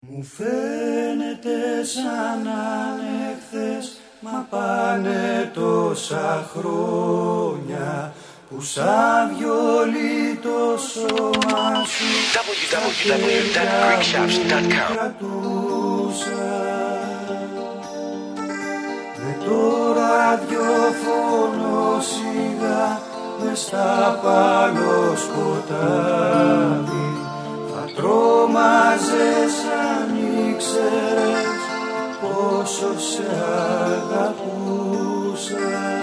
Μου φαίνεται σαν να είναι χθες, μα πάνε τόσα χρόνια που σαν βιολί το σώμα σου www.greekshops.com. Με το ραδιόφωνο σιγά μες στα παλοσκοτάδι θα τρόμαζες αν ήξερες πόσο σε αγαπούσα.